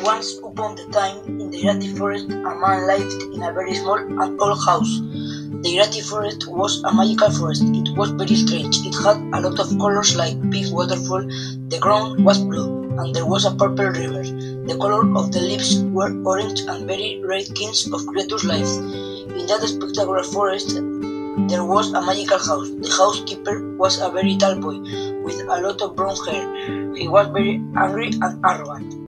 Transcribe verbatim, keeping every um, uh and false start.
Once upon a time, in the Irati forest, a man lived in a very small and old house. The Irati forest was a magical forest. It was very strange. It had a lot of colors like big waterfall. The ground was blue, and there was a purple river. The color of the leaves were orange and very red kinds of creatures' lives. In that spectacular forest, there was a magical house. The housekeeper was a very tall boy with a lot of brown hair. He was very angry and arrogant.